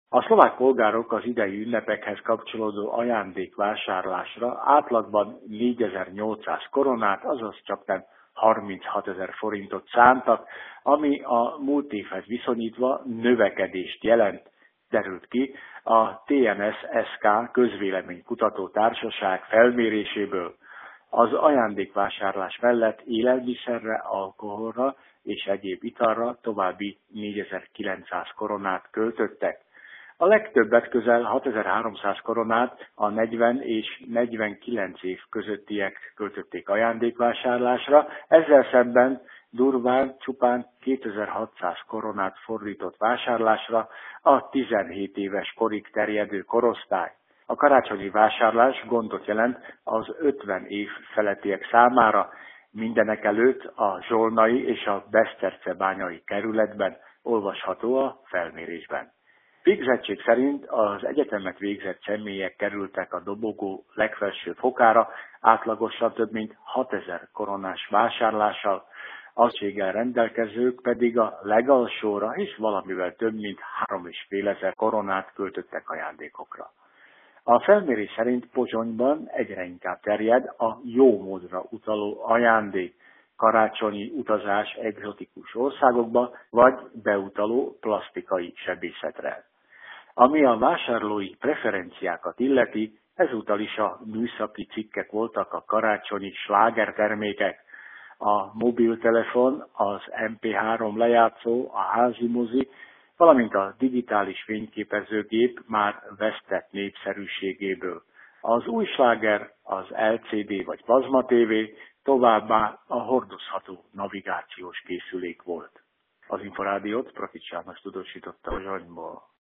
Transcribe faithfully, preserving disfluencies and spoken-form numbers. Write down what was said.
A szlovák polgárok az idei ünnepekhez kapcsolódó ajándékvásárlásra átlagban négyezer-nyolcszáz koronát, azaz csaknem harminchatezer forintot szántak, ami a múlt évhez viszonyítva növekedést jelent, derült ki a té en es es ká közvéleménykutató társaság felméréséből. Az ajándékvásárlás mellett élelmiszerre, alkoholra és egyéb italra további négyezer-kilencszáz koronát költöttek. A legtöbbet, közel hatezer-háromszáz koronát a negyven és negyvenkilenc év közöttiek költötték ajándékvásárlásra, ezzel szemben durván csupán kétezer-hatszáz koronát fordított vásárlásra a tizenhét éves korig terjedő korosztály. A karácsonyi vásárlás gondot jelent az ötven év felettiek számára, mindenekelőtt a zsolnai és a besztercebányai kerületben olvasható a felmérésben. Végzettség szerint az egyetemet végzett személyek kerültek a dobogó legfelső fokára, átlagosan több mint hatezer koronás vásárlással, azséggel rendelkezők pedig a legalsóra és valamivel több mint három és fél ezer koronát költöttek ajándékokra. A felmérés szerint Pozsonyban egyre inkább terjed a jó módra utaló ajándék, karácsonyi utazás egzotikus országokba, vagy beutaló plastikai sebészetre. Ami a vásárlói preferenciákat illeti, ezúttal is a műszaki cikkek voltak a karácsonyi slágertermékek, a mobiltelefon, az em pé három lejátszó, a házi mozi, valamint a digitális fényképezőgép már vesztett népszerűségéből. Az új sláger, az el cé dé vagy plazma tévé, továbbá a hordozható navigációs készülék volt. Az Inforádiót Pratics János tudósította Pozsonyból.